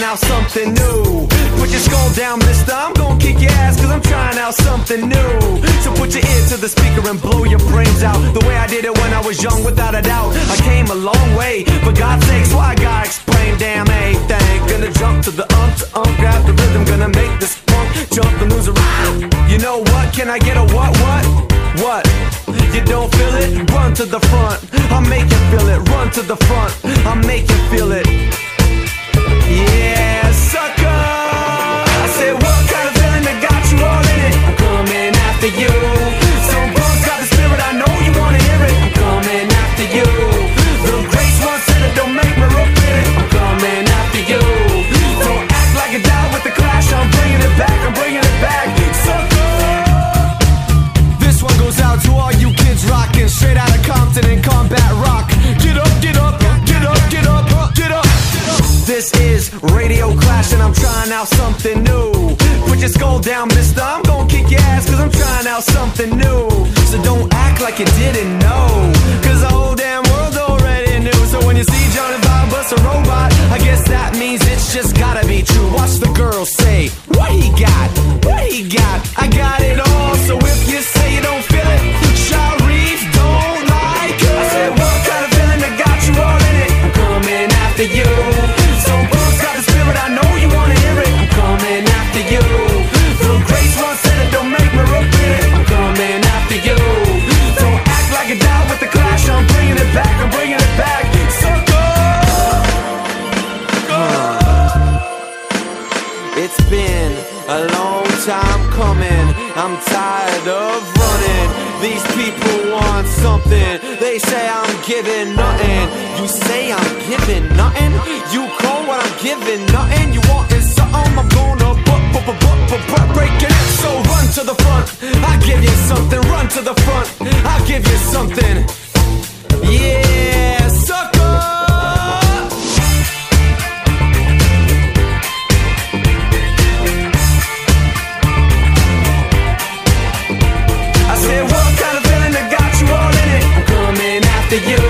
out something new. Put your skull down, mister, I'm gonna kick your ass, cause I'm trying out something new. So put your ear to the speaker and blow your brains out, the way I did it when I was young, without a doubt. I came a long way, for God's sakes, why I gotta explain damn anything. Gonna jump to the grab the rhythm, gonna make this funk jump and lose a rhyme. You know what, can I get a what? You don't feel it? Run to the front, I'll make you feel it. Run to the front, I'll make you feel it. Yeah, sucker. I said, what kind of feeling that got you all in it? I'm coming after you. Some bros got the spirit, I know you wanna hear it. I'm coming after you. Little Grace once said it, don't make me repeat it. I'm coming after you. Don't act like a dog with the Clash, I'm bringing it back, I'm bringing it back. Sucker. This one goes out to all you kids rocking straight out of Compton and Combat Rock. Get up, get up, get up, get up, get up. This is Radio Clash and I'm trying out something new. Put your skull down, mister, I'm gonna kick your ass, cause I'm trying out something new. So don't act like you didn't know, cause the whole damn world already knew. So when you see Johnny Bob bust a robot, I guess that means it's just gotta be true. Watch the girls say, what he got? What he got? I got it all, so if you say you don't feel it, Sharif don't like it. I said, what kind of feeling that got you all in it? I'm coming after you. Some bros got the spirit, I know you wanna hear it. I'm coming after you. Little Grace once said it, don't make me repeat it. I'm coming after you. Don't act like a dog with the Clash, I'm bringing it back, I'm bringing it back. Sucker. It's been a long time coming, I'm tired of running. These people want something, they say I'm giving nothing. You say I'm giving nothing? You call what I'm giving nothing? You wantin' something, I'm gonna break it. So run to the front, I'll give you something. Run to the front, I'll give you something. Yeah, sucker. I said, what kind of feeling that got you all in it? I'm coming after you.